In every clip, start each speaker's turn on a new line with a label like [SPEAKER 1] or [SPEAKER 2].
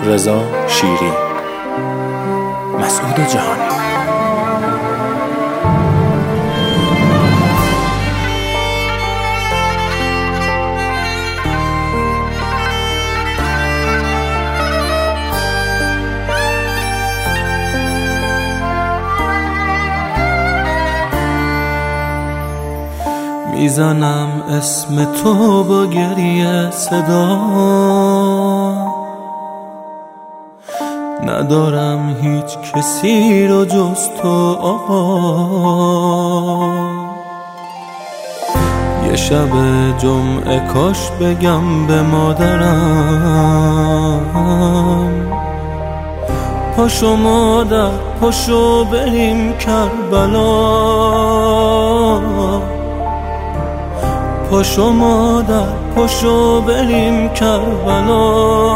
[SPEAKER 1] رضا شیری. مسعود جهانی.
[SPEAKER 2] میزنم اسم تو با گریه صدا، ندارم هیچ کسی رو جز تو آقا. یه شب جمعه کاش بگم به مادرم، پاشو مادر پاشو بریم کربلا. پاشو مادر پاشو بریم کربلا.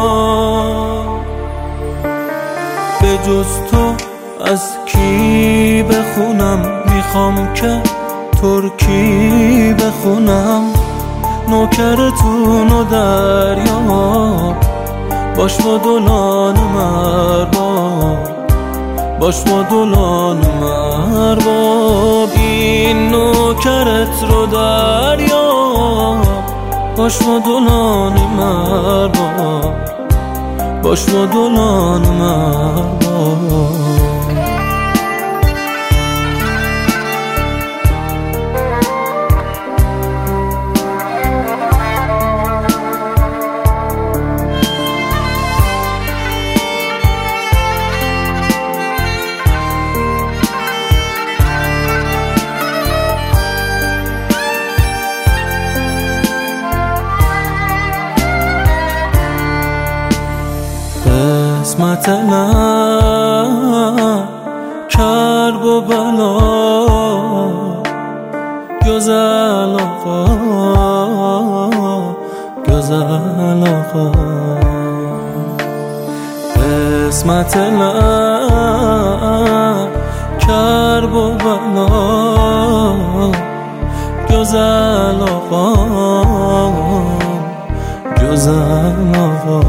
[SPEAKER 2] به جز تو از کی بخونم، میخوام که ترکی بخونم. نوکرتون و دریا باش مدلان مرباب، باش مدلان مرباب. این نوکرت رو دریا باش مدلان مرباب، باش مدلان مرباب. قسمت من کرب و بلا، گزل آقا گزل آقا. قسمت من کرب و بلا، گزل آقا گزل آقا.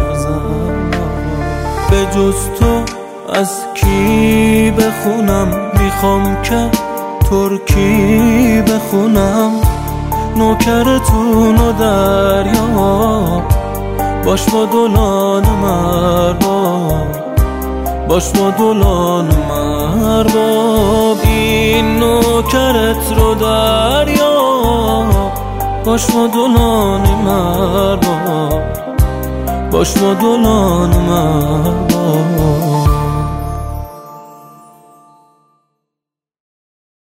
[SPEAKER 2] به جز تو از کی بخونم، میخوام که ترکی بخونم. نوکرتون و دریا باش مدلان مرباب، باش مدلان مرباب. این نوکرت رو دریا باش مدلان مرباب، باش مدلان مرباب.